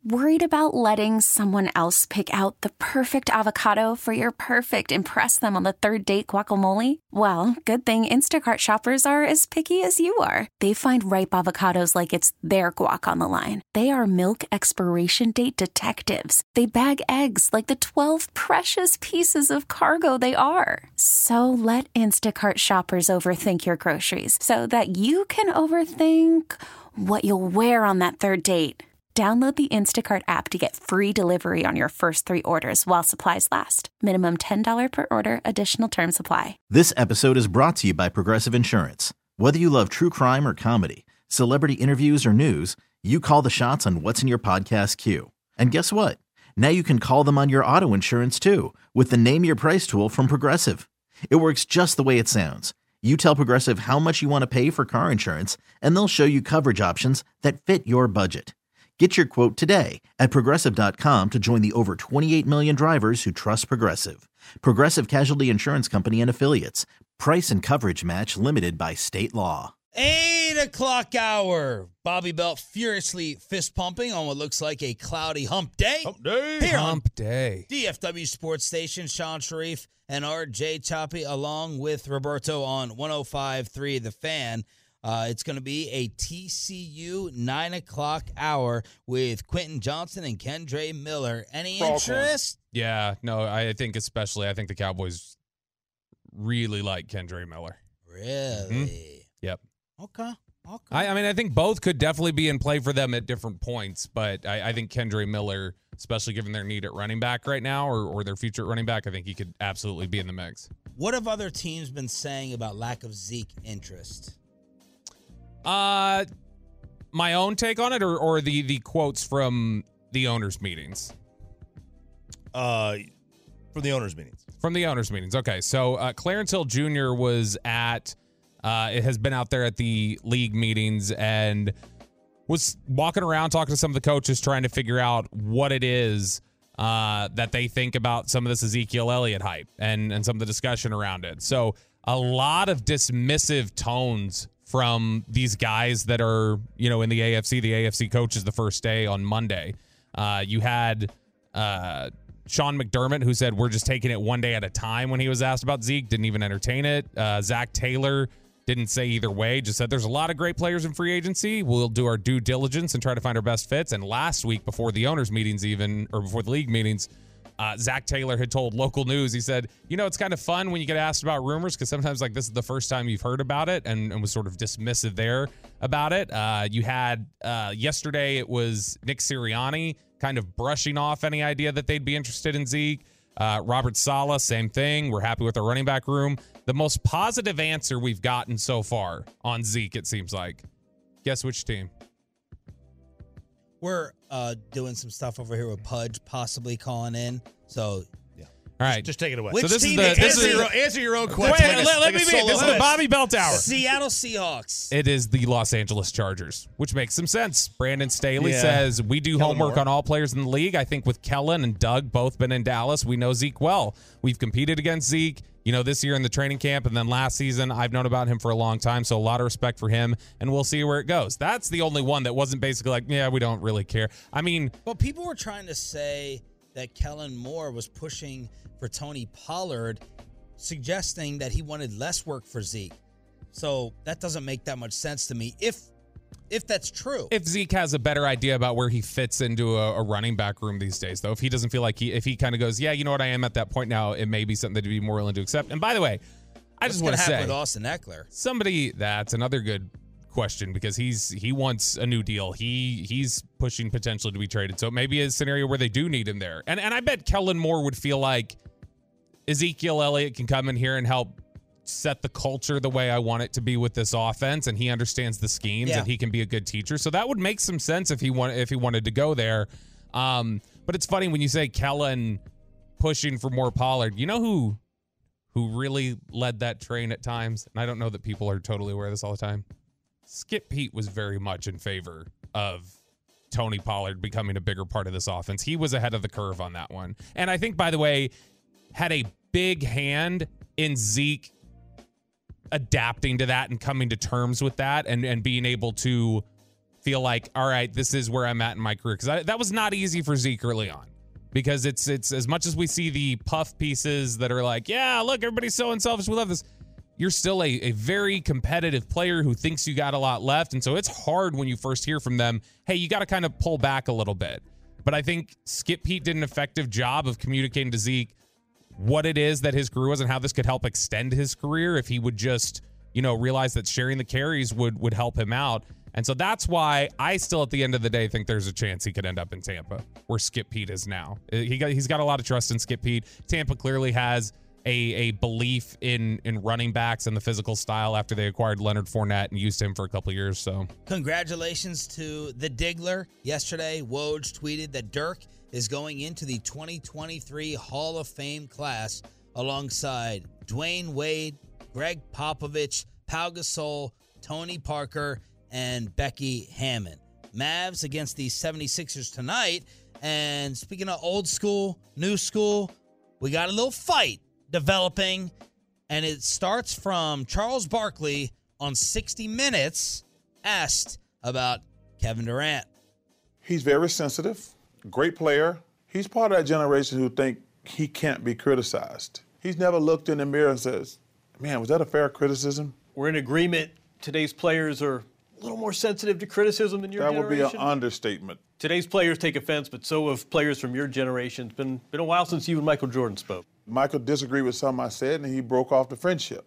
Worried about letting someone else pick out the perfect avocado for your perfect impress them on the third date guacamole? Well, good thing Instacart shoppers are as picky as you are. They find ripe avocados like it's their guac on the line. They are milk expiration date detectives. They bag eggs like the 12 precious pieces of cargo they are. So let Instacart shoppers overthink your groceries so that you can overthink what you'll wear on that third date. Download the Instacart app to get free delivery on your first 3 orders while supplies last. Minimum $10 per order. Additional terms apply. This episode is brought to you by Progressive Insurance. Whether you love true crime or comedy, celebrity interviews or news, you call the shots on what's in your podcast queue. And guess what? Now you can call them on your auto insurance too with the Name Your Price tool from Progressive. It works just the way it sounds. You tell Progressive how much you want to pay for car insurance, and they'll show you coverage options that fit your budget. Get your quote today at Progressive.com to join the over 28 million drivers who trust Progressive. Progressive Casualty Insurance Company and Affiliates. Price and coverage match limited by state law. 8 o'clock hour. Bobby Belt furiously fist pumping on what looks like a cloudy hump day. Hump day. Here Hump day. DFW Sports Station, Sean Sharif and RJ Choppy along with Roberto on 105.3 The Fan. It's going to be a TCU 9 o'clock hour with Quentin Johnson and Kendre Miller. Any interest? Yeah, no, I think the Cowboys really like Kendre Miller. Really? Mm-hmm. Yep. Okay. I mean, I think both could definitely be in play for them at different points, but I think Kendre Miller, especially given their need at running back right now or their future running back, I think he could absolutely be in the mix. What have other teams been saying about lack of Zeke interest? My own take on it, or the quotes from the owners' meetings? From the owners' meetings. From the owners' meetings. Okay, so Clarence Hill Jr. was it has been out there at the league meetings and was walking around talking to some of the coaches, trying to figure out what it is that they think about some of this Ezekiel Elliott hype and some of the discussion around it. So a lot of dismissive tones from these guys that are, in the AFC coaches the first day on Monday. You had Sean McDermott, who said, we're just taking it one day at a time when he was asked about Zeke, didn't even entertain it. Zach Taylor didn't say either way, just said there's a lot of great players in free agency. We'll do our due diligence and try to find our best fits. And last week, before the owners' meetings before the league meetings, Zach Taylor had told local news, he said, it's kind of fun when you get asked about rumors because sometimes this is the first time you've heard about it and was sort of dismissive there about it. You had yesterday, it was Nick Sirianni kind of brushing off any idea that they'd be interested in Zeke. Robert Saleh, same thing. We're happy with our running back room. The most positive answer we've gotten so far on Zeke, it seems like. Guess which team? We're doing some stuff over here with Pudge possibly calling in. So, yeah. All right. Just take it away. Which so team answer your own question. Wait, let me be. This is the Bobby Belt Hour. Seattle Seahawks. It is the Los Angeles Chargers, which makes some sense. Brandon Staley says, we do homework on all players in the league. I think with Kellen and Doug both been in Dallas, we know Zeke well. We've competed against Zeke. This year in the training camp, and then last season, I've known about him for a long time, so a lot of respect for him, and we'll see where it goes. That's the only one that wasn't basically like, yeah, we don't really care. I mean... Well, people were trying to say that Kellen Moore was pushing for Tony Pollard, suggesting that he wanted less work for Zeke. So that doesn't make that much sense to me, if that's true. If Zeke has a better idea about where he fits into a running back room these days, though, if he doesn't feel like if he kind of goes, yeah, you know what, I am at that point now, it may be something that he'd be more willing to accept. And by the way, I just want to say, with Austin Eckler? That's another good question because he wants a new deal. He's pushing potentially to be traded. So it may be a scenario where they do need him there. And I bet Kellen Moore would feel like Ezekiel Elliott can come in here and help set the culture the way I want it to be with this offense, and he understands the schemes and he can be a good teacher. So that would make some sense if he wanted to go there. But it's funny when you say Kellen pushing for more Pollard. You know who really led that train at times? And I don't know that people are totally aware of this all the time. Skip Pete was very much in favor of Tony Pollard becoming a bigger part of this offense. He was ahead of the curve on that one. And I think, by the way, had a big hand in Zeke adapting to that and coming to terms with that and being able to feel like, all right, this is where I'm at in my career. Because that was not easy for Zeke early on. Because it's as much as we see the puff pieces that are like, yeah, look, everybody's so unselfish, we love this. You're still a very competitive player who thinks you got a lot left. And so it's hard when you first hear from them, hey, you got to kind of pull back a little bit. But I think Skip Pete did an effective job of communicating to Zeke what it is that his career was and how this could help extend his career if he would just, realize that sharing the carries would help him out. And so that's why I still, at the end of the day, think there's a chance he could end up in Tampa, where Skip Pete is now. He's got a lot of trust in Skip Pete. Tampa clearly has a belief in running backs and the physical style after they acquired Leonard Fournette and used him for a couple of years. So congratulations to the Diggler. Yesterday, Woj tweeted that Dirk is going into the 2023 Hall of Fame class alongside Dwayne Wade, Greg Popovich, Pau Gasol, Tony Parker, and Becky Hammond. Mavs against the 76ers tonight. And speaking of old school, new school, we got a little fight developing. And it starts from Charles Barkley on 60 Minutes, asked about Kevin Durant. He's very sensitive, great player. He's part of that generation who think he can't be criticized. He's never looked in the mirror and says, man, was that a fair criticism? We're in agreement. Today's players are a little more sensitive to criticism than your generation. That would be an understatement. Today's players take offense, but so have players from your generation. It's been a while since you and Michael Jordan spoke. Michael disagreed with something I said, and he broke off the friendship.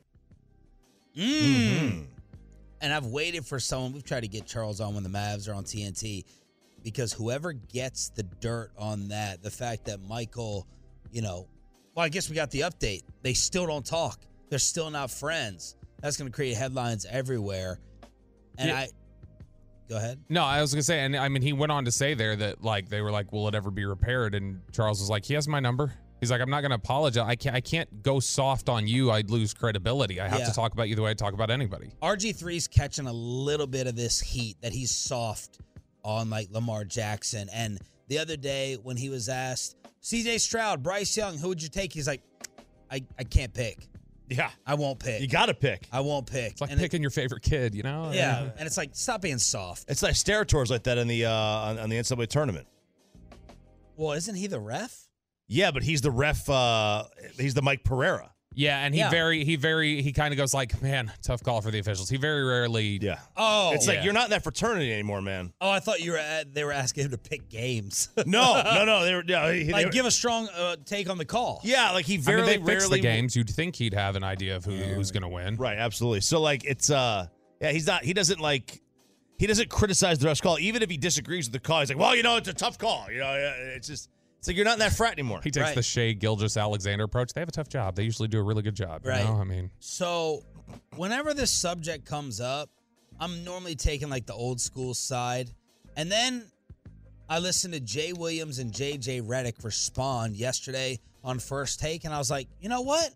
Mm-hmm. And I've waited for someone. We've tried to get Charles on when the Mavs are on TNT, because whoever gets the dirt on that, the fact that Michael, well, I guess we got the update. They still don't talk. They're still not friends. That's going to create headlines everywhere. And go ahead. No, I was going to say, and I mean, he went on to say there that, like, they were like, will it ever be repaired? And Charles was like, he has my number. He's like, I'm not going to apologize. I can't go soft on you. I'd lose credibility. I have to talk about you the way I talk about anybody. RG3's catching a little bit of this heat that he's soft on, like, Lamar Jackson. And the other day when he was asked, CJ Stroud, Bryce Young, who would you take? He's like, I can't pick. Yeah. I won't pick. You got to pick. I won't pick. It's like picking your favorite kid, Yeah, and it's like, stop being soft. It's like Sterators like that in the on the NCAA tournament. Well, isn't he the ref? Yeah, but he's the ref. He's the Mike Pereira. Yeah, and he kind of goes like, man, tough call for the officials. He very rarely. Yeah. Oh. It's like, you're not in that fraternity anymore, man. Oh, I thought they were asking him to pick games. No. Give a strong take on the call. Yeah, like he they rarely fix the games. You'd think he'd have an idea of who's going to win. Right, absolutely. So, like, it's, he doesn't criticize the ref's call. Even if he disagrees with the call, he's like, well, it's a tough call. It's like you're not in that frat anymore. He takes the Shea Gilgeous-Alexander approach. They have a tough job. They usually do a really good job. Right. I mean, so whenever this subject comes up, I'm normally taking like the old school side. And then I listened to Jay Williams and JJ Redick respond yesterday on First Take. And I was like, you know what?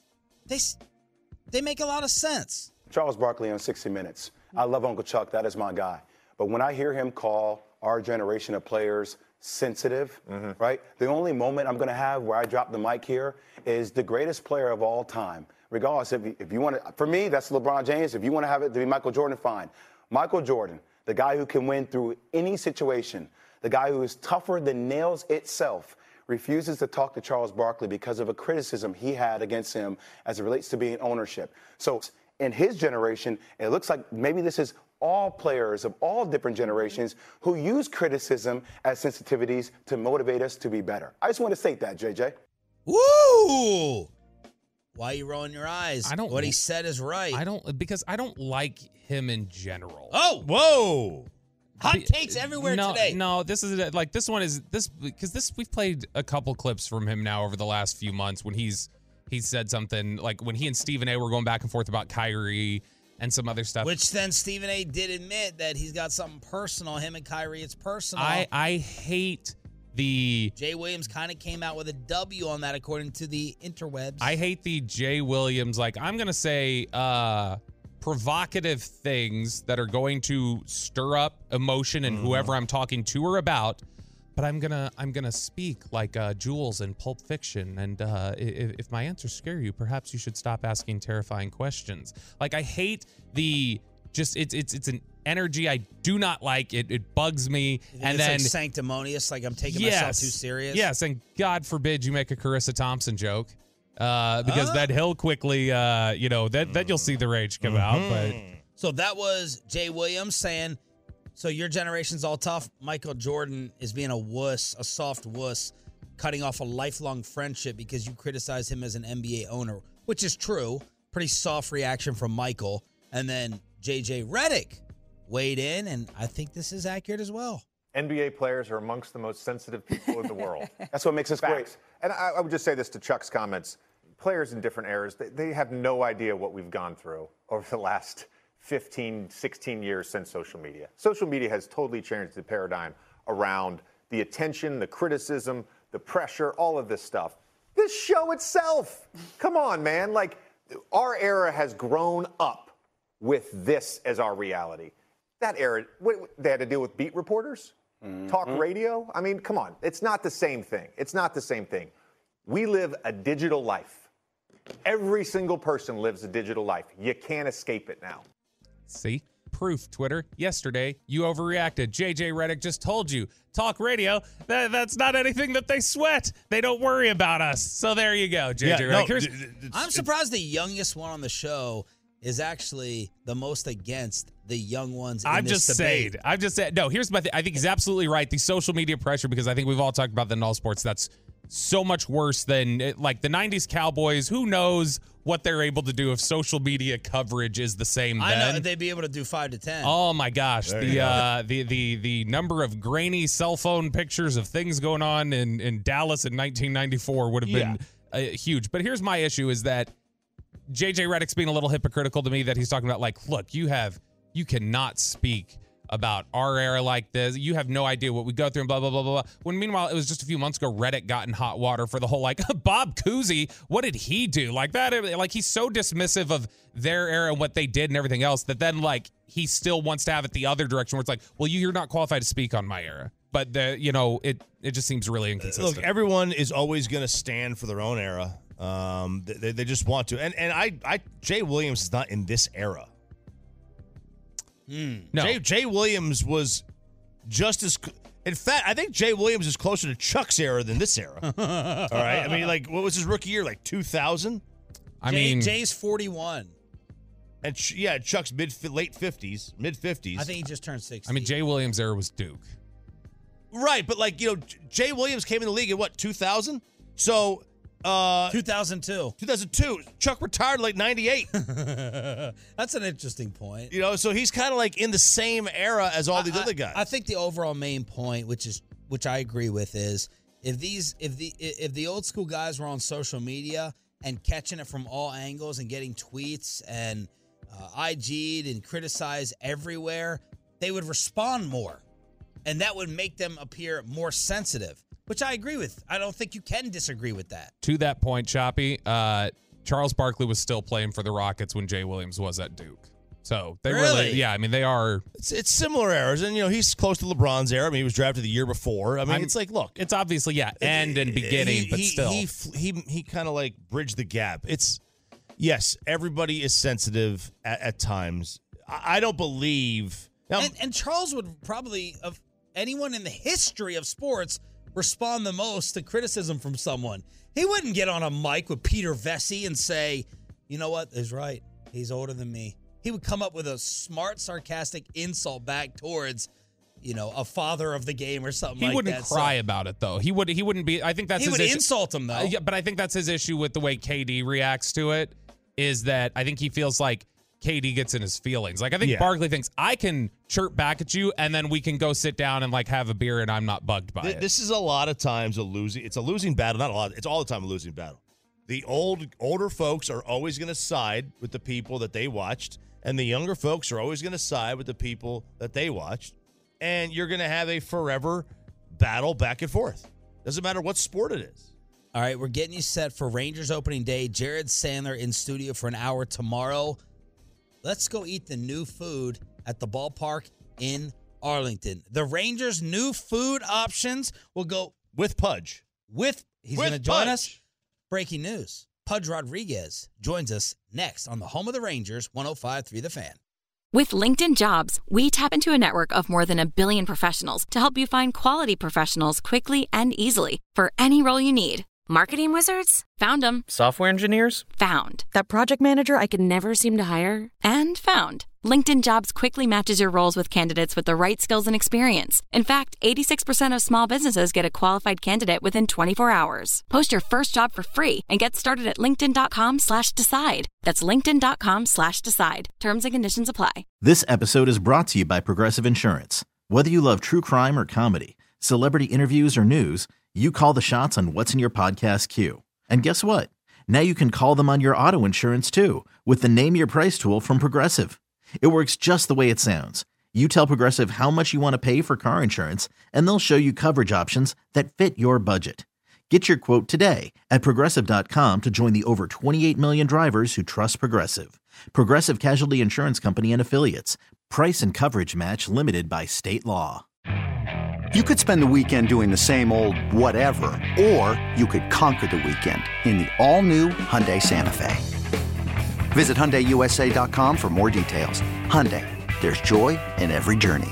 They make a lot of sense. Charles Barkley on 60 Minutes. I love Uncle Chuck. That is my guy. But when I hear him call our generation of players sensitive, right? The only moment I'm going to have where I drop the mic here is the greatest player of all time. Regardless, if you want to, for me, that's LeBron James. If you want to have it to be Michael Jordan, fine. Michael Jordan, the guy who can win through any situation, the guy who is tougher than nails itself, refuses to talk to Charles Barkley because of a criticism he had against him as it relates to being ownership. So in his generation, it looks like maybe this is all players of all different generations who use criticism as sensitivities to motivate us to be better. I just want to state that, JJ. Woo! Why are you rolling your eyes? What he said is right. because I don't like him in general. Oh! Whoa! Hot takes everywhere today. No, this is like this one is this because we've played a couple clips from him now over the last few months when he said something like when he and Stephen A were going back and forth about Kyrie and some other stuff. Which then Stephen A did admit that he's got something personal. Him and Kyrie, it's personal. I hate the... Jay Williams kind of came out with a W on that according to the interwebs. I hate the Jay Williams, like, I'm going to say provocative things that are going to stir up emotion in whoever I'm talking to or about. But I'm gonna speak like Jules in Pulp Fiction, and if my answers scare you, perhaps you should stop asking terrifying questions. Like I hate the it's an energy I do not like. It bugs me. And it's then like sanctimonious, like I'm taking myself too serious. Yes, and God forbid you make a Carissa Thompson joke. Because then he'll quickly, then you'll see the rage come out. But So that was Jay Williams saying, so your generation's all tough. Michael Jordan is being a wuss, a soft wuss, cutting off a lifelong friendship because you criticize him as an NBA owner, which is true. Pretty soft reaction from Michael. And then JJ Redick weighed in, and I think this is accurate as well. NBA players are amongst the most sensitive people in the world. That's what makes us great. Facts. And I would just say this to Chuck's comments. Players in different eras, they have no idea what we've gone through over the last 15, 16 years since social media. Social media has totally changed the paradigm around the attention, the criticism, the pressure, all of this stuff. This show itself, come on, man. Like, our era has grown up with this as our reality. That era, they had to deal with beat reporters, talk radio. I mean, come on. It's not the same thing. It's not the same thing. We live a digital life. Every single person lives a digital life. You can't escape it now. see, proof, Twitter. Yesterday, you overreacted. JJ Redick just told you. Talk radio, that's not anything that they sweat. They don't worry about us. So there you go, JJ Redick. I'm surprised the youngest one on the show is actually the most against the young ones in this debate. I'm just saying. No, here's my thing. I think he's absolutely right. The social media pressure, because I think we've all talked about that in all sports. That's so much worse than like the 90s Cowboys. Who knows what they're able to do if social media coverage is the same then. I know they'd be able to do 5 to 10. Oh my gosh. The number of grainy cell phone pictures of things going on in Dallas in 1994 would have been huge. But here's my issue is that JJ Redick's being a little hypocritical to me, that he's talking about like, look, you cannot speak about our era like this. You have no idea what we go through and blah, blah, blah, blah, blah. When meanwhile, it was just a few months ago, Redick got in hot water for the whole, like, Bob Cousy, what did he do? Like that, like he's so dismissive of their era and what they did and everything else that then like he still wants to have it the other direction where it's like, well, you're not qualified to speak on my era. But it just seems really inconsistent. Look, everyone is always going to stand for their own era. They just want to. And Jay Williams is not in this era. No. Jay Williams was just as. In fact, I think Jay Williams is closer to Chuck's era than this era. All right. I mean, like, what was his rookie year? Like 2000? Jay's 41. And Chuck's late 50s, mid 50s. I think he just turned 60. I mean, Jay Williams' era was Duke. Right, but like, Jay Williams came in the league in what, 2000? So 2002. 2002. Chuck retired like 98. That's an interesting point. So he's kind of like in the same era as all these other guys. I think the overall main point, which I agree with, is if the old school guys were on social media and catching it from all angles and getting tweets and IG'd and criticized everywhere, they would respond more. And that would make them appear more sensitive, which I agree with. I don't think you can disagree with that. To that point, Choppy, Charles Barkley was still playing for the Rockets when Jay Williams was at Duke. So they really I mean, they are. It's similar eras, and he's close to LeBron's era. I mean, he was drafted the year before. I mean, it's like, look, it's obviously end and beginning, but still, he kind of like bridged the gap. It's yes, everybody is sensitive at times. I don't believe now, and Charles would probably, of anyone in the history of sports, respond the most to criticism from someone. He wouldn't get on a mic with Peter Vesey and say, you know what, he's right. He's older than me. He would come up with a smart, sarcastic insult back towards, a father of the game or something like that. He wouldn't cry about it, though. He wouldn't be, I think that's his issue. He would insult him, though. But I think that's his issue with the way KD reacts to it, is that I think he feels like KD gets in his feelings. Like, I think Barkley thinks, I can chirp back at you, and then we can go sit down and, like, have a beer, and I'm not bugged by it. This is a lot of times it's a losing battle. Not a lot. It's all the time a losing battle. The older folks are always going to side with the people that they watched, and the younger folks are always going to side with the people that they watched, and you're going to have a forever battle back and forth. Doesn't matter what sport it is. All right, we're getting you set for Rangers opening day. Jared Sandler in studio for an hour tomorrow. Let's go eat the new food at the ballpark in Arlington. The Rangers' new food options will go with Pudge. He's going to join us. Breaking news. Pudge Rodriguez joins us next on the home of the Rangers, 105.3 The Fan. With LinkedIn Jobs, we tap into a network of more than 1 billion professionals to help you find quality professionals quickly and easily for any role you need. Marketing wizards? Found them. Software engineers? Found. That project manager I could never seem to hire? And found. LinkedIn Jobs quickly matches your roles with candidates with the right skills and experience. In fact, 86% of small businesses get a qualified candidate within 24 hours. Post your first job for free and get started at linkedin.com/decide. That's linkedin.com/decide. Terms and conditions apply. This episode is brought to you by Progressive Insurance. Whether you love true crime or comedy, celebrity interviews or news, you call the shots on what's in your podcast queue. And guess what? Now you can call them on your auto insurance too with the Name Your Price tool from Progressive. It works just the way it sounds. You tell Progressive how much you want to pay for car insurance, and they'll show you coverage options that fit your budget. Get your quote today at Progressive.com to join the over 28 million drivers who trust Progressive. Progressive Casualty Insurance Company and Affiliates. Price and coverage match limited by state law. You could spend the weekend doing the same old whatever, or you could conquer the weekend in the all-new Hyundai Santa Fe. Visit HyundaiUSA.com for more details. Hyundai, there's joy in every journey.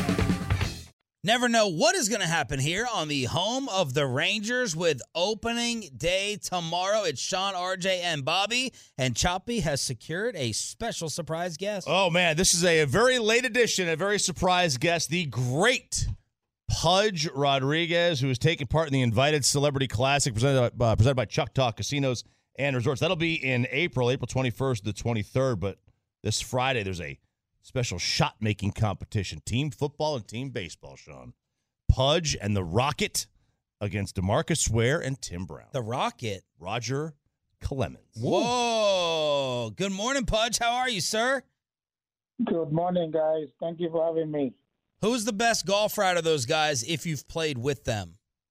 Never know what is going to happen here on the home of the Rangers with opening day tomorrow. It's Sean, RJ, and Bobby, and Choppy has secured a special surprise guest. Oh, man, this is a very late edition, a very surprise guest, the great Pudge Rodriguez, who is taking part in the Invited Celebrity Classic presented by Choctaw Casinos and Resorts. That'll be in April 21st to the 23rd, but this Friday there's a special shot-making competition, team football and team baseball, Sean. Pudge and the Rocket against DeMarcus Ware and Tim Brown. The Rocket? Roger Clemens. Whoa. Good morning, Pudge. How are you, sir? Good morning, guys. Thank you for having me. Who's the best golfer out of those guys if you've played with them?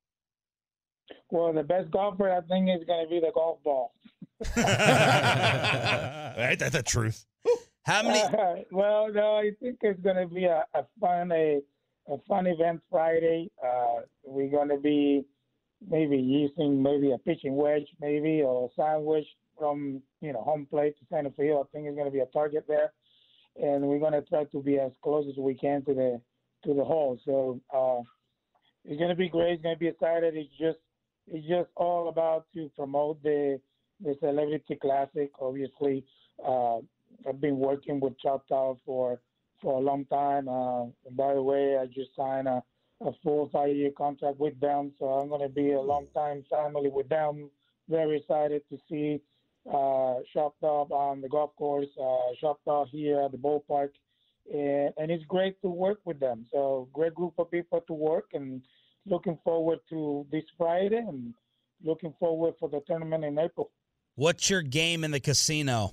Well, the best golfer, I think, is going to be the golf ball. Ain't that the truth? How many? Well, no, I think it's going to be a fun event Friday. We're going to be maybe using a pitching wedge, maybe, or a sandwich from home plate to center field. I think it's going to be a target there, and we're going to try to be as close as we can to the hole. So it's going to be great. It's going to be excited. It's just all about to promote the Celebrity Classic. Obviously, I've been working with Choctaw for a long time. And by the way, I just signed a full 5-year contract with them, so I'm going to be a long-time family with them. Very excited to see Choctaw on the golf course, Choctaw here at the ballpark. And it's great to work with them. So great group of people to work, and looking forward to this Friday and looking forward for the tournament in April. What's your game in the casino?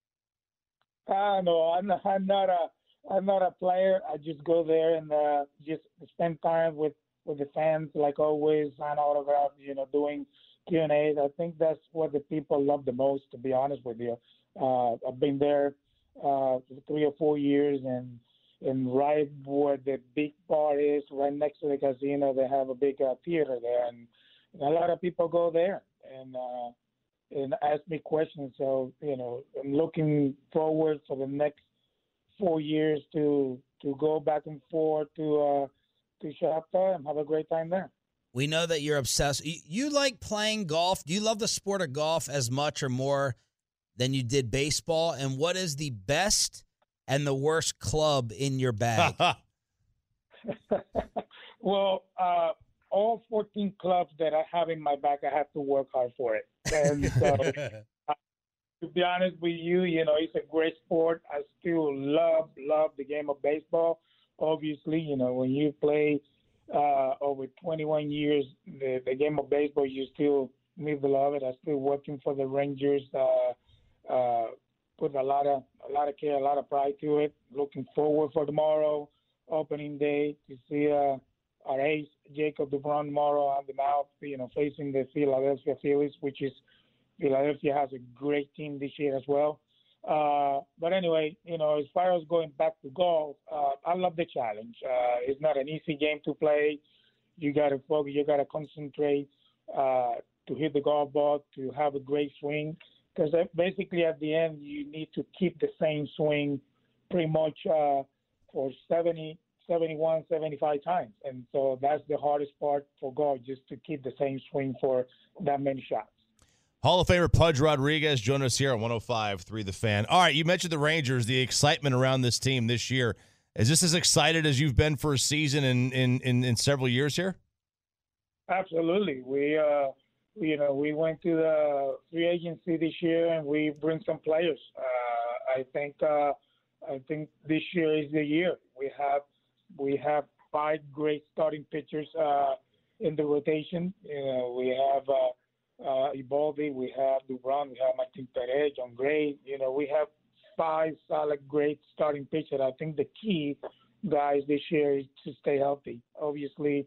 No, I'm not a player. I just go there and just spend time with the fans, like always, sign autographs, doing Q&As. I think that's what the people love the most, to be honest with you. I've been there for 3 or 4 years, and right where the big bar is, right next to the casino, they have a big theater there, and a lot of people go there and ask me questions. So I'm looking forward for the next 4 years to go back and forth to Choctaw and have a great time there. We know that you're obsessed. You like playing golf. Do you love the sport of golf as much or more than you did baseball? And what is the best and the worst club in your bag? Well, all 14 clubs that I have in my bag, I have to work hard for it. And so, to be honest with you, it's a great sport. I still love the game of baseball. Obviously, when you play over 21 years, the game of baseball, you still need to love it. I'm still working for the Rangers. Put a lot of care, a lot of pride to it. Looking forward for tomorrow, opening day, to see our ace Jacob DeGrom tomorrow on the mound, facing the Philadelphia Phillies, which is Philadelphia has a great team this year as well. But anyway, as far as going back to golf, I love the challenge. It's not an easy game to play. You got to focus. You got to concentrate to hit the golf ball, to have a great swing. Because basically at the end, you need to keep the same swing pretty much for 70, 71, 75 times. And so that's the hardest part for God, just to keep the same swing for that many shots. Hall of Famer Pudge Rodriguez joined us here on 105.3 The Fan. All right, you mentioned the Rangers, the excitement around this team this year. Is this as excited as you've been for a season in several years here? Absolutely. We went to the free agency this year, and we bring some players. I think this year is the year. We have 5 great starting pitchers in the rotation. We have Eovaldi, we have Dubron, we have Martin Perez, John Gray. We have 5 solid, great starting pitchers. I think the key, guys, this year is to stay healthy. Obviously,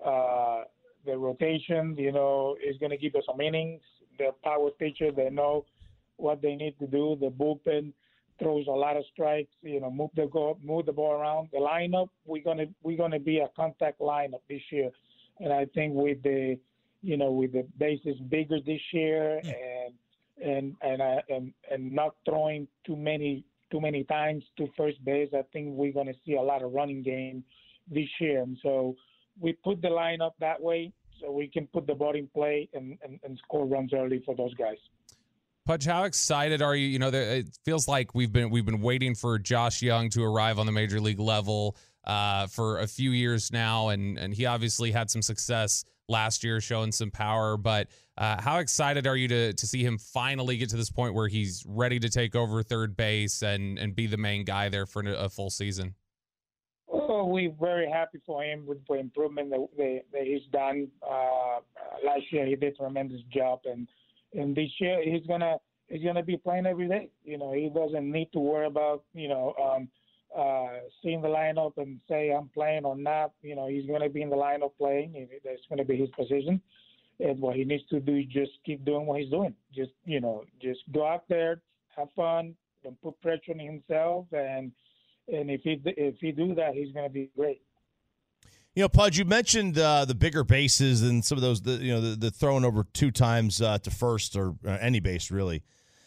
the rotation, is going to give us some innings. The power pitchers, they know what they need to do. The bullpen throws a lot of strikes. Move the ball around. The lineup, we're gonna be a contact lineup this year, and I think with the bases bigger this year and not throwing too many times to first base, I think we're gonna see a lot of running game this year. And so we put the lineup that way so we can put the ball in play and score runs early for those guys. Pudge, how excited are you? It feels like we've been waiting for Josh Young to arrive on the major league level for a few years now, and he obviously had some success last year, showing some power. But how excited are you to see him finally get to this point where he's ready to take over third base and be the main guy there for a full season? Oh, we're very happy for him with the improvement that he's done. Last year he did a tremendous job, and this year he's gonna be playing every day. He doesn't need to worry about seeing the lineup and say I'm playing or not. He's gonna be in the lineup playing. That's gonna be his position, and what he needs to do is just keep doing what he's doing. Just go out there, have fun, don't put pressure on himself, and if he do that, he's gonna be great. Pudge, you mentioned the bigger bases and some of those, the throwing over 2 times to first or any base, really.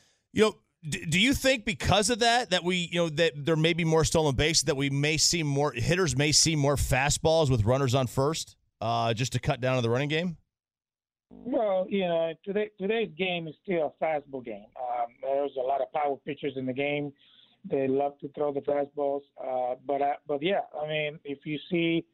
Do you think because of that that there may be more stolen bases, that we may see more hitters may see more fastballs with runners on first, just to cut down on the running game? Well, today's game is still a fastball game. There's a lot of power pitchers in the game. They love to throw the fastballs, but yeah, I mean, if you see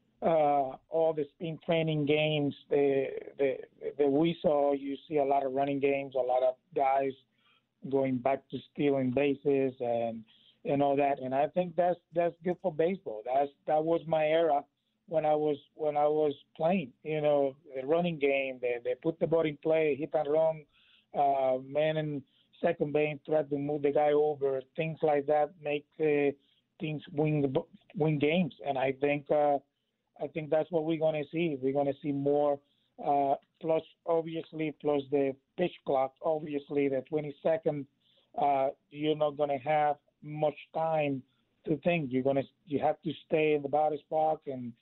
all the spring training games that we saw, you see a lot of running games, a lot of guys going back to stealing bases and all that. And I think that's good for baseball. That was my era when I was playing. The running game, they put the ball in play, hit and run, man in second base, try to move the guy over, things like that make teams win games. And I think that's what we're going to see. We're going to see more, plus the pitch clock. Obviously, the 20 seconds, you're not going to have much time to think. You have to stay in the batter's box and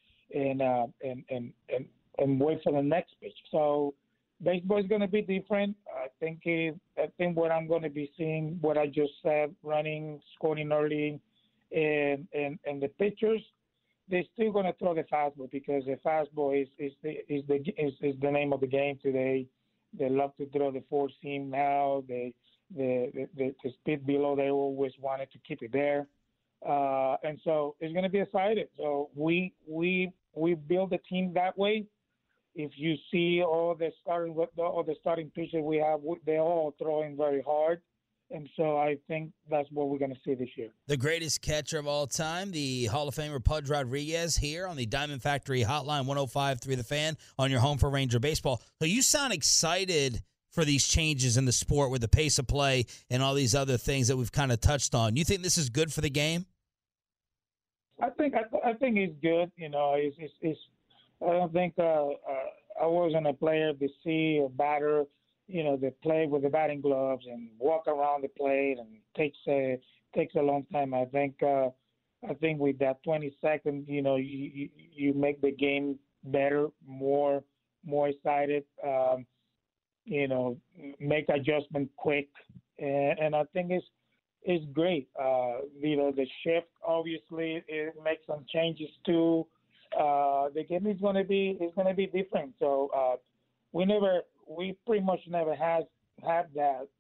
wait for the next pitch. So baseball is going to be different. I think what I'm going to be seeing, what I just said, running, scoring early, and the pitchers, they're still going to throw the fastball because the fastball is the name of the game today. They love to throw the 4-seam now. The speed below, they always wanted to keep it there, and so it's going to be exciting. So we build the team that way. If you see all the starting pitchers we have, they're all throwing very hard. And so I think that's what we're going to see this year. The greatest catcher of all time, the Hall of Famer Pudge Rodriguez, here on the Diamond Factory Hotline, 105.3 The Fan, on your home for Ranger Baseball. So you sound excited for these changes in the sport with the pace of play and all these other things that we've kind of touched on. You think this is good for the game? I think it's good. I don't think I wasn't a player to see a batter, they play with the batting gloves and walk around the plate, and takes a long time. I think with that 20 seconds, you make the game better, more excited. Make adjustment quick, and I think is great. The shift, obviously, it makes some changes too. The game is going to be different. So we pretty much never had that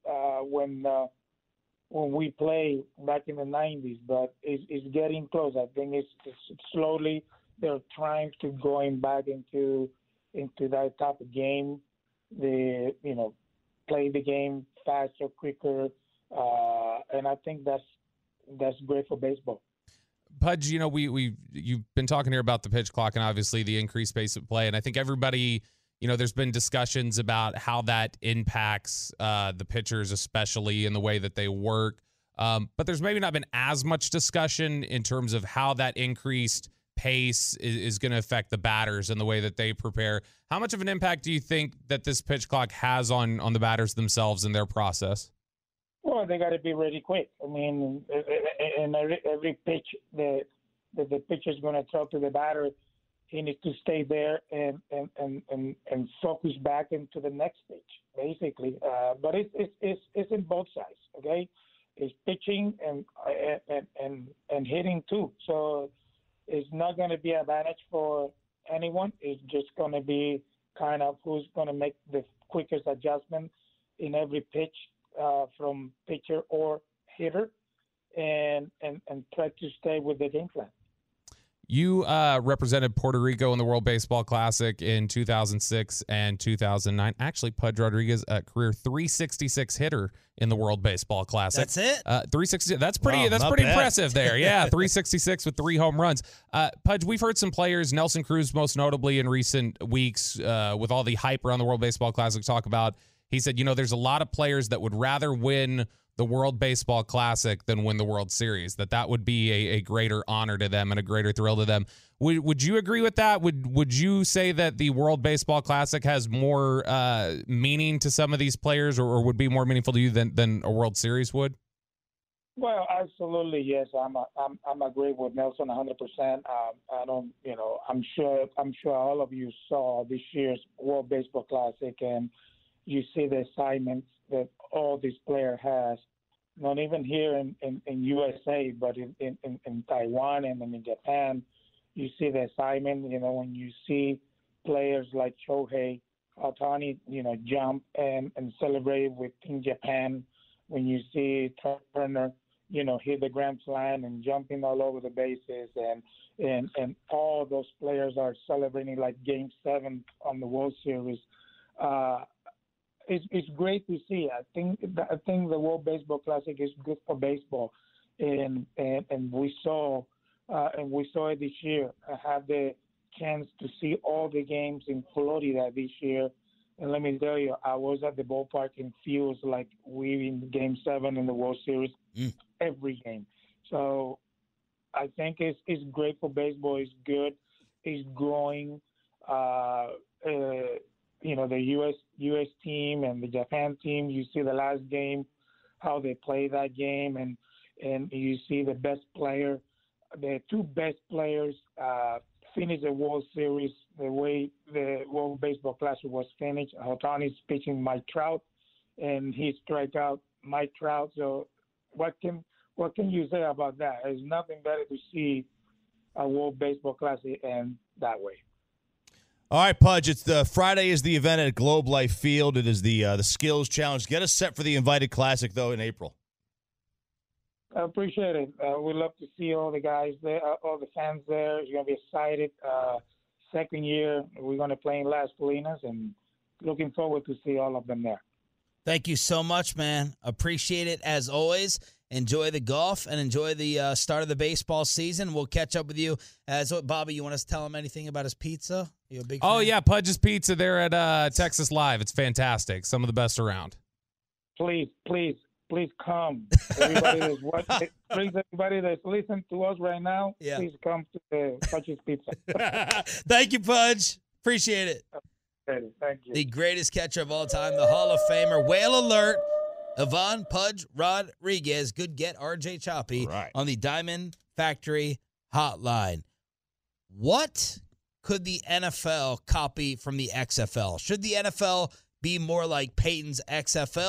when we play back in the 90s, but it's getting close. I think it's slowly they're trying to going back into that type of game. They play the game faster, quicker, and I think that's great for baseball. Pudge, you've been talking here about the pitch clock and obviously the increased pace of play, and I think everybody, there's been discussions about how that impacts the pitchers, especially in the way that they work. But there's maybe not been as much discussion in terms of how that increased pace is going to affect the batters and the way that they prepare. How much of an impact do you think that this pitch clock has on the batters themselves and their process? Well, they got to be really quick. I mean, in every pitch, the pitcher's going to throw to the batter, he needs to stay there and focus back into the next pitch, basically. But it's in both sides, okay? It's pitching and hitting too. So it's not going to be an advantage for anyone. It's just going to be kind of who's going to make the quickest adjustment in every pitch from pitcher or hitter, and try to stay with the game plan. You represented Puerto Rico in the World Baseball Classic in 2006 and 2009. Actually, Pudge Rodriguez, a career 366 hitter in the World Baseball Classic. That's it? 360. That's pretty. Wow, that's not pretty bad. impressive there. Yeah, 366 with 3 home runs. Pudge, we've heard some players, Nelson Cruz most notably in recent weeks, with all the hype around the World Baseball Classic, talk about. He said, there's a lot of players that would rather win the World Baseball Classic than win the World Series, that would be a greater honor to them and a greater thrill to them. Would you agree with that? Would you say that the World Baseball Classic has more meaning to some of these players, or would be more meaningful to you than a World Series would? Well, absolutely, yes. I'm agree with Nelson 100%. I don't, I'm sure all of you saw this year's World Baseball Classic, and you see the assignments that all these players has, not even here in USA, but in Taiwan and in Japan. You see the assignment, when you see players like Shohei Ohtani, jump and celebrate with Team Japan. When you see Turner, hit the grand slam and jumping all over the bases, and all those players are celebrating like Game 7 on the World Series. It's great to see. I think the World Baseball Classic is good for baseball, and we saw it this year. I had the chance to see all the games in Florida this year, and let me tell you, I was at the ballpark and feels like we in Game 7 in the World Series every game. So I think it's great for baseball. It's good. It's growing. The U.S. team and the Japan team, you see the last game, how they play that game, and you see the best player, the 2 best players finish the World Series the way the World Baseball Classic was finished. Ohtani's pitching Mike Trout, and he strike out Mike Trout. So what can you say about that? There's nothing better to see a World Baseball Classic end that way. All right, Pudge, it's Friday is the event at Globe Life Field. It is the Skills Challenge. Get us set for the Invited Classic, though, in April. I appreciate it. We'd love to see all the guys there, all the fans there. You're going to be excited. Second year, we're going to play in Las Colinas, and looking forward to see all of them there. Thank you so much, man. Appreciate it as always. Enjoy the golf and enjoy the start of the baseball season. We'll catch up with you. Bobby, you want us to tell him anything about his pizza? You a big fan? Oh, yeah, Pudge's Pizza there at Texas Live. It's fantastic. Some of the best around. Please come. Everybody that's listening to us right now, please come to the Pudge's Pizza. Thank you, Pudge. Appreciate it. Thank you. The greatest catcher of all time, the Hall of Famer, Whale Alert, Ivan Pudge Rodriguez. Good get, RJ Choppy, on the Diamond Factory Hotline. What could the NFL copy from the XFL? Should the NFL be more like Peyton's XFL?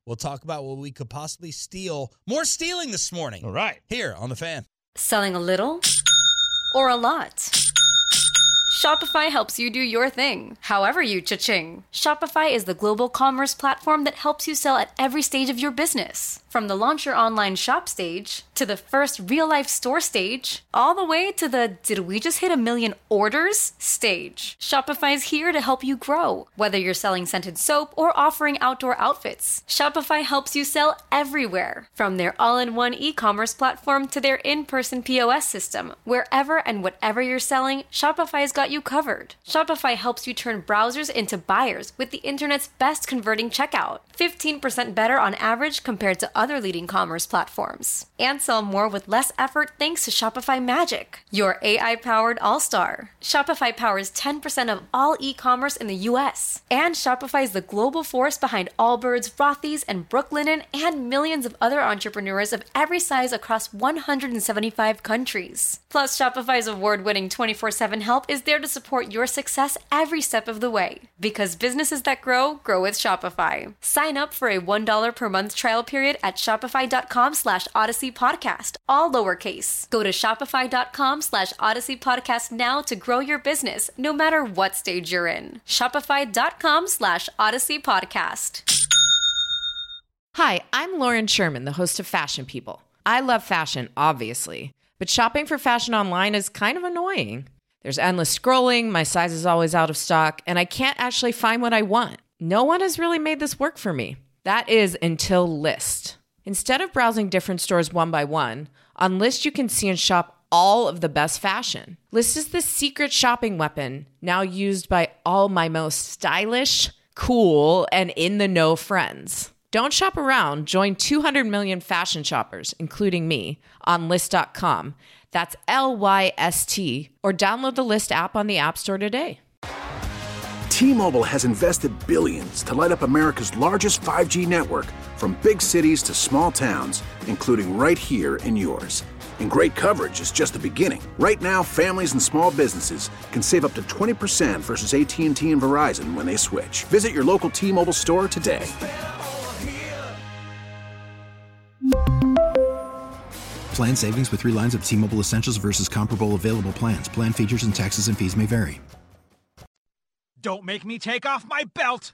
We'll talk about what we could possibly steal. More stealing this morning. All right. Here on The Fan. Selling a little or a lot? Shopify helps you do your thing, however you cha-ching. Shopify is the global commerce platform that helps you sell at every stage of your business. From the launch your online shop stage, to the first real-life store stage, all the way to the did we just hit 1 million orders stage. Shopify's here to help you grow. Whether you're selling scented soap or offering outdoor outfits, Shopify helps you sell everywhere. From their all-in-one e-commerce platform to their in-person POS system, wherever and whatever you're selling, Shopify's got you covered. Shopify helps you turn browsers into buyers with the internet's best converting checkout. 15% better on average compared to other leading commerce platforms. And sell more with less effort thanks to Shopify Magic, your AI-powered all-star. Shopify powers 10% of all e-commerce in the U.S. And Shopify is the global force behind Allbirds, Rothy's, and Brooklinen, and millions of other entrepreneurs of every size across 175 countries. Plus, Shopify's award-winning 24/7 help is there to support your success every step of the way. Because businesses that grow, grow with Shopify. Sign up for a $1 per month trial period at shopify.com/Odyssey Podcast, all lowercase. Go to shopify.com/Odyssey Podcast now to grow your business, no matter what stage you're in. Shopify.com/Odyssey Podcast. Hi, I'm Lauren Sherman, the host of Fashion People. I love fashion, obviously, but shopping for fashion online is kind of annoying. There's endless scrolling, my size is always out of stock, and I can't actually find what I want. No one has really made this work for me. That is until Lyst. Instead of browsing different stores one by one, on Lyst you can see and shop all of the best fashion. Lyst is the secret shopping weapon now used by all my most stylish, cool, and in-the-know friends. Don't shop around. Join 200 million fashion shoppers, including me, on Lyst.com. That's LYST, or download the Lyst app on the App Store today. T-Mobile has invested billions to light up America's largest 5G network, from big cities to small towns, including right here in yours. And great coverage is just the beginning. Right now, families and small businesses can save up to 20% versus AT&T and Verizon when they switch. Visit your local T-Mobile store today. Plan savings with 3 lines of T-Mobile Essentials versus comparable available plans. Plan features and taxes and fees may vary. Don't make me take off my belt.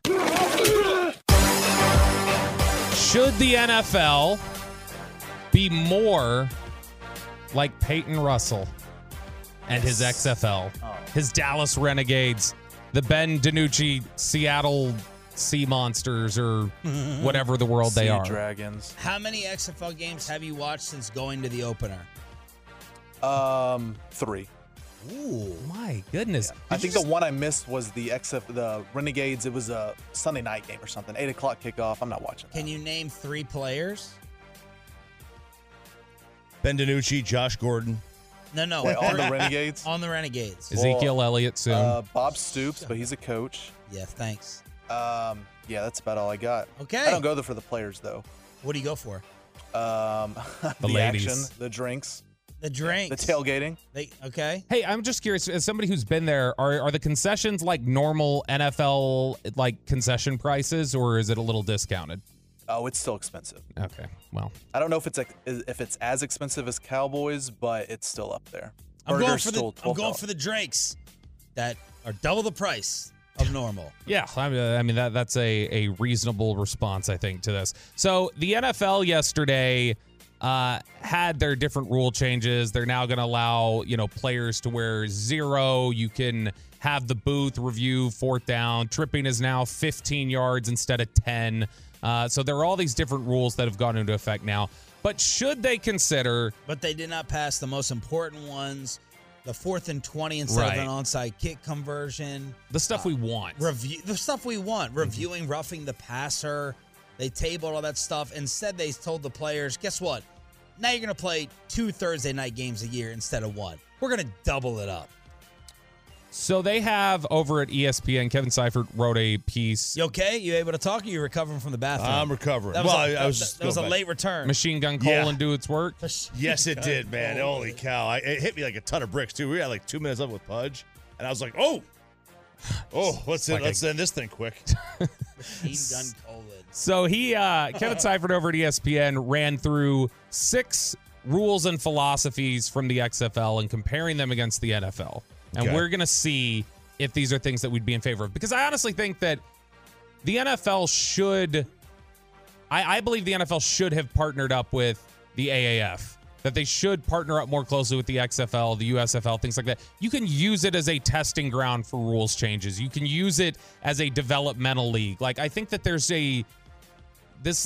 Should the NFL be more like Peyton Russell and his XFL, his Dallas Renegades, the Ben DiNucci Seattle Sea Monsters, or whatever the world they are? Dragons. How many XFL games have you watched since going to the opener? 3. Ooh, my goodness. Yeah. I think the one I missed was the Renegades. It was a Sunday night game or something. 8 o'clock kickoff. I'm not watching that. Can you name 3 players? Ben DiNucci, Josh Gordon. No. Wait, on the Renegades? On the Renegades. Ezekiel Elliott soon. Bob Stoops, but he's a coach. Yeah, thanks. Yeah, that's about all I got. Okay. I don't go there for the players, though. What do you go for? The ladies. action, the drinks. The drinks. The tailgating. Okay. Hey, I'm just curious, as somebody who's been there, are the concessions like normal NFL like concession prices, or is it a little discounted? Oh, it's still expensive. Okay, well. I don't know if it's as expensive as Cowboys, but it's still up there. I'm going for the drinks that are double the price of normal. Yeah, I mean that's a reasonable response, I think, to this. So the NFL yesterday had their different rule changes. They're now going to allow players to wear 0. You can have the booth review 4th down. Tripping is now 15 yards instead of 10. So there are all these different rules that have gone into effect now. But should they consider? But they did not pass the most important ones. The 4th and 20 instead of an onside kick conversion. The stuff we want. The stuff we want. Reviewing roughing the passer. They tabled all that stuff. Instead, they told the players, guess what? Now you're going to play 2 Thursday night games a year instead of 1. We're going to double it up. So they have over at ESPN, Kevin Seifert wrote a piece. You okay? You able to talk? Or you recovering from the bathroom? I'm recovering. That was a late return. Machine Gun Colon do its work? Yes, it did, man. Holy cow. It hit me like a ton of bricks, too. We had like 2 minutes left with Pudge, and I was like, oh, let's end this thing quick. Machine gun COVID. So Kevin Seifert over at ESPN ran through 6 rules and philosophies from the XFL and comparing them against the NFL. And we're going to see if these are things that we'd be in favor of. Because I honestly think that the NFL should, I believe the NFL should have partnered up with the AAF. That they should partner up more closely with the XFL, the USFL, things like that. You can use it as a testing ground for rules changes. You can use it as a developmental league. Like, I think that there's these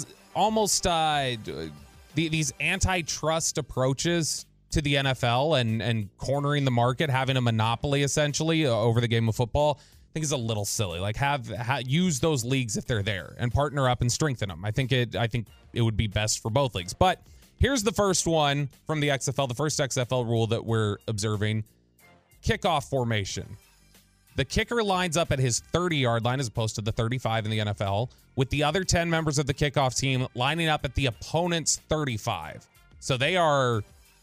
antitrust approaches to the NFL and cornering the market, having a monopoly essentially over the game of football, I think is a little silly. Like, use those leagues if they're there and partner up and strengthen them. I think it would be best for both leagues. But here's the first one from the XFL, the first XFL rule that we're observing. Kickoff formation. The kicker lines up at his 30-yard line as opposed to the 35 in the NFL, with the other 10 members of the kickoff team lining up at the opponent's 35. So they are,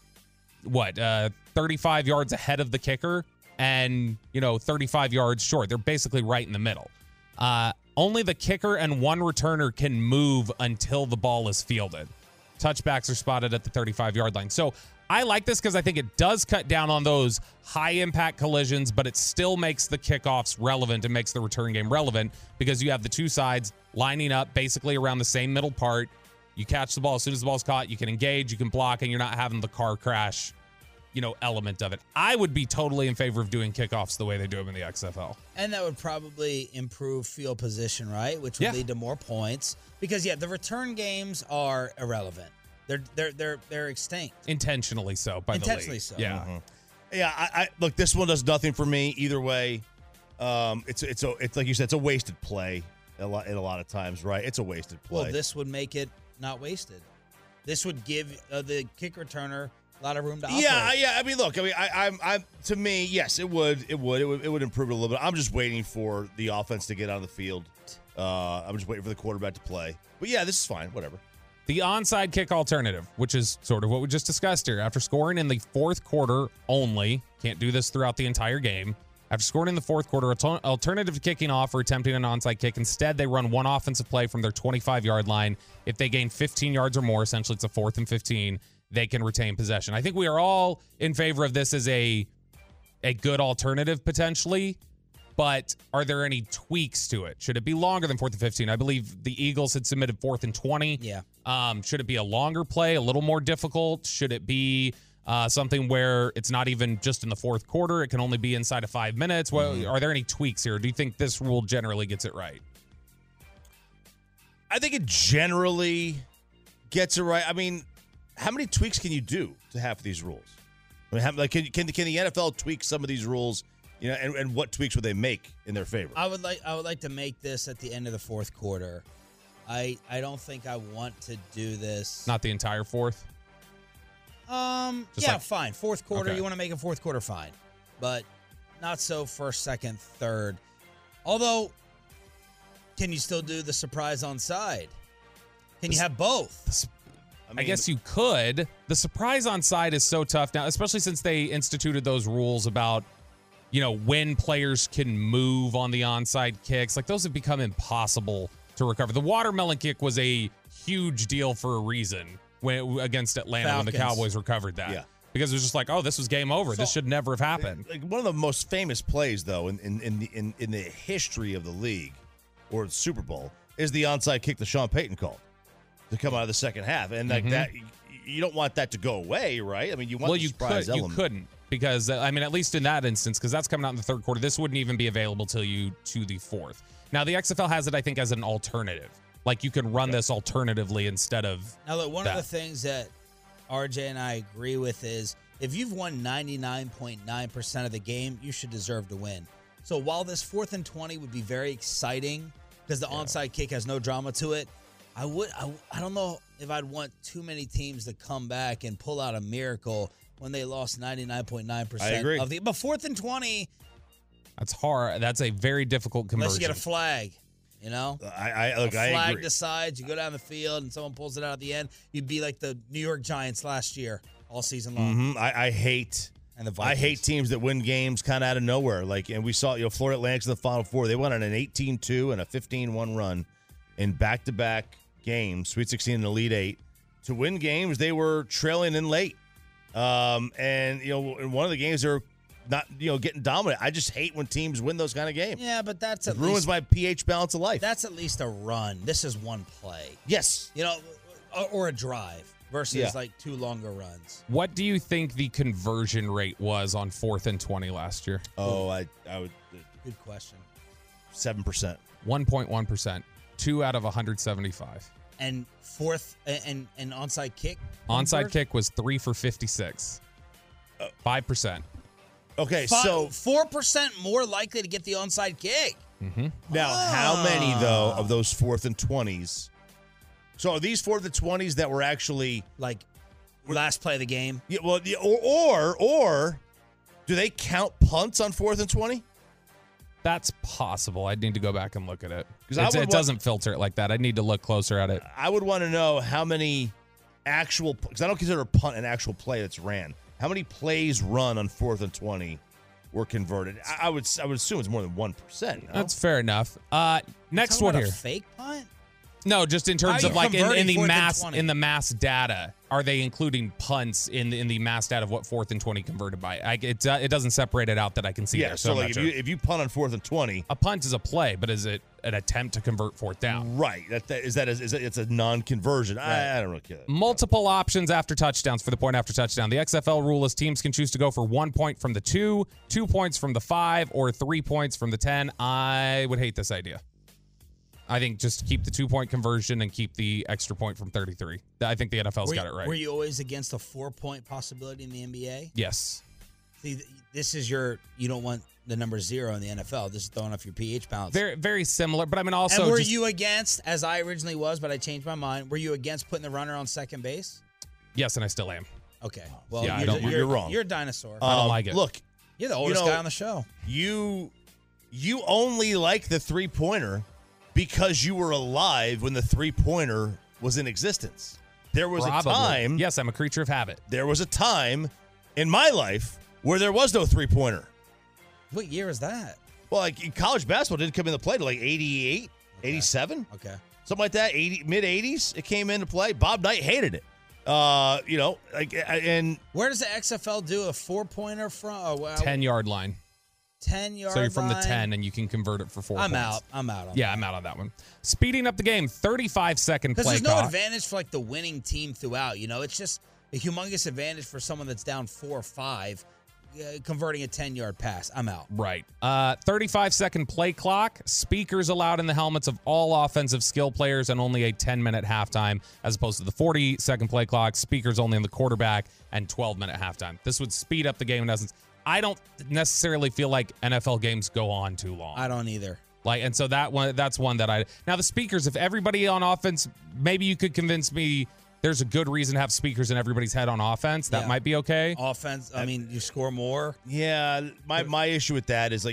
35 yards ahead of the kicker and, 35 yards short. They're basically right in the middle. Only the kicker and one returner can move until the ball is fielded. Touchbacks are spotted at the 35-yard line. So I like this because I think it does cut down on those high-impact collisions, but it still makes the kickoffs relevant and makes the return game relevant because you have the two sides lining up basically around the same middle part. You catch the ball. As soon as the ball's caught, you can engage, you can block, and you're not having the car crash, element of it. I would be totally in favor of doing kickoffs the way they do them in the XFL. And that would probably improve field position, right? Which would lead to more points. Because, the return games are irrelevant. They're extinct. Intentionally so by the league. Intentionally so. Yeah. Mm-hmm. Yeah, I look, this one does nothing for me either way. It's like you said, it's a wasted play a lot of times, right? It's a wasted play. Well, this would make it not wasted. This would give the kick returner a lot of room to operate. Yeah. I mean, look. I mean, I'm to me, yes, it would improve it a little bit. I'm just waiting for the offense to get on the field. I'm just waiting for the quarterback to play. But yeah, this is fine. Whatever. The onside kick alternative, which is sort of what we just discussed here. After scoring in the fourth quarter only, can't do this throughout the entire game. After scoring in the fourth quarter, alternative to kicking off or attempting an onside kick, instead they run one offensive play from their 25-yard line. If they gain 15 yards or more, essentially it's a 4th and 15, they can retain possession. I think we are all in favor of this as a good alternative potentially, but are there any tweaks to it? Should it be longer than 4th and 15? I believe the Eagles had submitted 4th and 20. Yeah. Should it be a longer play, a little more difficult? Should it be something where it's not even just in the fourth quarter? It can only be inside of 5 minutes. Well, are there any tweaks here? Do you think this rule generally gets it right? I think it generally gets it right. I mean, how many tweaks can you do to half of these rules? I mean, can the NFL tweak some of these rules? And what tweaks would they make in their favor? I would like to make this at the end of the fourth quarter. I don't think I want to do this. Not the entire fourth? Fine. Fourth quarter, Okay. You want to make a fourth quarter, fine. But not so first, second, third. Although, can you still do the surprise onside? Can you have both? I guess you could. The surprise onside is so tough now, especially since they instituted those rules about when players can move on the onside kicks. Like, those have become impossible to recover. The watermelon kick was a huge deal for a reason against Atlanta Falcons. when the Cowboys recovered that. Yeah. Because it was just like, oh, this was game over. This should never have happened. Like, one of the most famous plays, though, in the history of the league or the Super Bowl is the onside kick that Sean Payton called to come out of the second half. And like that, you don't want that to go away, right? I mean, you want the surprise element. You couldn't. Because, at least in that instance, because that's coming out in the third quarter, this wouldn't even be available to the fourth. Now, the XFL has it, I think, as an alternative. Like, you can run this alternatively instead of Now, look, one of the things that RJ and I agree with is if you've won 99.9% of the game, you should deserve to win. So while this 4th and 20 would be very exciting because the onside kick has no drama to it, I don't know if I'd want too many teams to come back and pull out a miracle when they lost 99.9% I agree. of the. But 4th and 20, that's hard. That's a very difficult conversion. unless you get a flag, I a flag agree. decides, you go down the field and someone pulls it out at the end, you'd be like the New York Giants last year, all season long. I hate And the I Vikings. hate teams that win games kind of out of nowhere. And we saw, Florida Atlantic's in the Final Four. They went on an 18-2 and a 15-1 run in back-to-back games, Sweet 16 and Elite 8. To win games, they were trailing in late. In one of the games, they were not, getting dominant. I just hate when teams win those kind of games. Yeah, but that's It ruins my pH balance of life. That's at least a run. This is one play. Yes. Or a drive versus Yeah. two longer runs. What do you think the conversion rate was on 4th and 20 last year? Oh, I would. Good question. 7%. 1.1%. 2 out of 175. And fourth and onside kick. Onside kick was 3 for 56. 5%. Okay, so 4% more likely to get the onside kick. Mm-hmm. Now, how many though of those 4th and 20s? So are these 4th and 20s that were actually last play of the game? Yeah, well, or do they count punts on 4th and 20? That's possible. I'd need to go back and look at it. 'Cause I would It doesn't filter it like that. I'd need to look closer at it. I would want to know how many actual, because I don't consider a punt an actual play that's ran. How many plays run on 4th and 20 were converted? I would assume it's more than 1%. No? That's fair enough. Next Talking one about here. A fake punt? No, just in terms How are of you like in converting the 4th and mass 20? in the mass data. Are they including punts in the mass data of what 4th and 20 converted by? It doesn't separate it out that I can see. Yeah, there, so I'm like not if sure. you punt on 4th and 20, A punt is a play, but is it an attempt to convert 4th down? right? It's a non-conversion. I don't really care. Multiple options after touchdowns for the point after touchdown. The XFL rule is teams can choose to go for 1 point from the 2, 2 points from the 5, or 3 points from the 10. I would hate this idea. I think just keep the 2-point conversion and keep the extra point from 33. I think the NFL's got it right. Were you always against a 4-point possibility in the NBA? Yes. See, this is you don't want the number 0 in the NFL. This is throwing off your pH balance. Very, very similar. But I mean, also. And were you against, as I originally was, but I changed my mind, were you against putting the runner on second base? Yes, and I still am. Okay. Well, Yeah, you're wrong. You're a dinosaur. I don't like it. Look, You're the oldest guy on the show. You only like the 3-pointer because you were alive when the 3-pointer was in existence. There was Probably. a time. Yes, I'm a creature of habit. There was a time in my life where there was no 3-pointer. What year is that? Well, like college basketball didn't come into play till like 88, 87. Okay. Something like that, mid-80s, it came into play. Bob Knight hated it. And where does the XFL do a 4-pointer from? 10-yard line. 10-yard So you're from the line? 10 and you can convert it for 4 I'm points. out. I'm out. Yeah, I'm out on that one. Speeding up the game, 35-second Because play there's no clock. advantage for the winning team throughout. It's just a humongous advantage for someone that's down 4 or 5, converting a 10-yard pass. I'm out. Right. 35-second play clock. Speakers allowed in the helmets of all offensive skill players and only a 10-minute halftime, as opposed to the 40-second play clock. Speakers only in the quarterback and 12-minute halftime. This would speed up the game in essence. I don't necessarily feel like NFL games go on too long. I don't either. And so that's one that now the speakers, if everybody on offense, maybe you could convince me there's a good reason to have speakers in everybody's head on offense. That might be okay. Offense, I mean, you score more. yeah, my issue with that is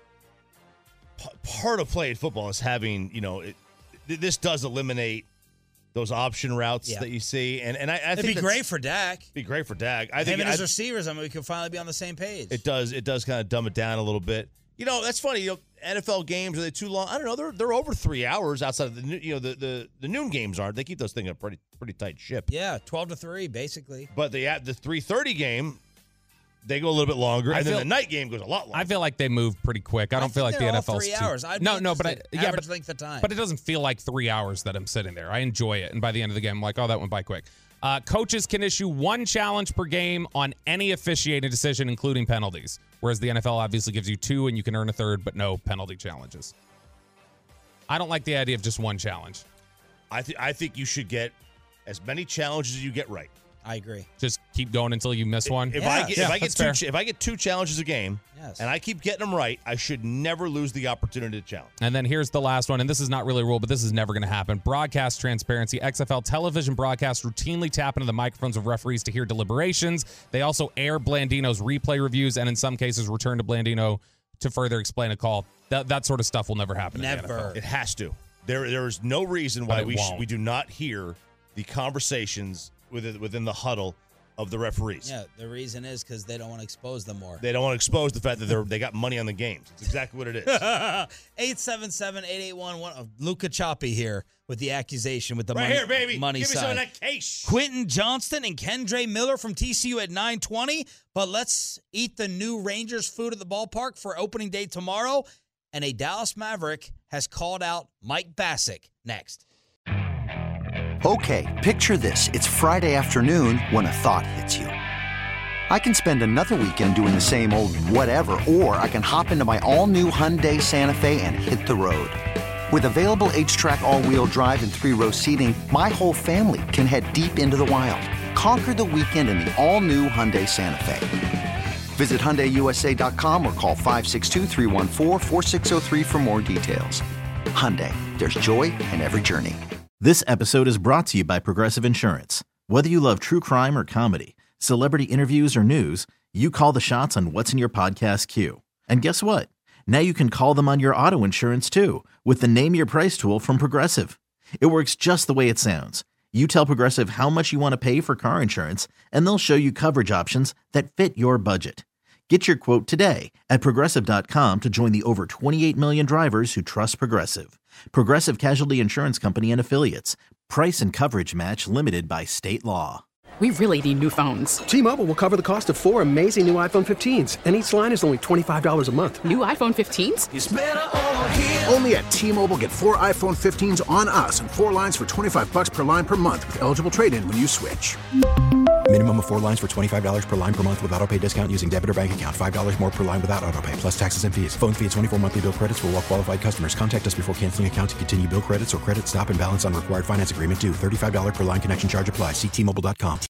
part of playing football is having, this does eliminate those option routes that you see. And I It'd think be great for Dak. Be great for Dak. I Him think and his receivers, we could finally be on the same page. It does kind of dumb it down a little bit. That's funny. NFL games, are they too long? I don't know. They're over 3 hours outside of the noon games aren't. They keep those things a pretty tight ship. Yeah, 12-3 basically. But the 3:30 game, they go a little bit longer, and then the night game goes a lot longer. I feel like they move pretty quick. I don't feel like the they're all NFL's 3 too. hours. I'd be No, but interested. Average length of time. But it doesn't feel like 3 hours that I'm sitting there. I enjoy it, and by the end of the game, I'm like, oh, that went by quick. Coaches can issue 1 challenge per game on any officiating decision, including penalties, whereas the NFL obviously gives you 2, and you can earn a 3rd, but no penalty challenges. I don't like the idea of just 1 challenge. I think you should get as many challenges as you get right. I agree. Just keep going until you miss one. If I get 2 challenges a game, and I keep getting them right, I should never lose the opportunity to challenge. And then here's the last one, and this is not really a rule, but this is never going to happen. Broadcast transparency. XFL television broadcasts routinely tap into the microphones of referees to hear deliberations. They also air Blandino's replay reviews, and in some cases return to Blandino to further explain a call. That sort of stuff will never happen in the NFL. It has to. There is no reason why we do not hear the conversations within the huddle of the referees. Yeah, the reason is because they don't want to expose them more. They don't want to expose the fact that they got money on the games. It's exactly what it is. 877-8811. Luca Choppy here with the accusation with the right money, here, baby. money Give side. me some of that case. Quentin Johnston and Kendre Miller from TCU at 9:20. But let's eat the new Rangers food at the ballpark for opening day tomorrow. And a Dallas Maverick has called out Mike Bassick next. Okay, picture this. It's Friday afternoon when a thought hits you. I can spend another weekend doing the same old whatever, or I can hop into my all-new Hyundai Santa Fe and hit the road. With available H-Track all-wheel drive and 3-row seating, my whole family can head deep into the wild. Conquer the weekend in the all-new Hyundai Santa Fe. Visit HyundaiUSA.com or call 562-314-4603 for more details. Hyundai, there's joy in every journey. This episode is brought to you by Progressive Insurance. Whether you love true crime or comedy, celebrity interviews or news, you call the shots on what's in your podcast queue. And guess what? Now you can call them on your auto insurance too with the Name Your Price tool from Progressive. It works just the way it sounds. You tell Progressive how much you want to pay for car insurance, and they'll show you coverage options that fit your budget. Get your quote today at Progressive.com to join the over 28 million drivers who trust Progressive. Progressive Casualty Insurance Company and Affiliates. Price and coverage match limited by state law. We really need new phones. T-Mobile will cover the cost of 4 amazing new iPhone 15s, and each line is only $25 a month. New iPhone 15s? It's better over here. Only at T-Mobile, get 4 iPhone 15s on us and 4 lines for $25 per line per month with eligible trade-in when you switch. Minimum of 4 lines for $25 per line per month with auto pay discount using debit or bank account. $5 more per line without auto pay, plus taxes and fees. Phone fee at 24 monthly bill credits for well-qualified customers. Contact us before canceling account to continue bill credits or credit stop and balance on required finance agreement due. $35 per line connection charge applies. See T-Mobile.com.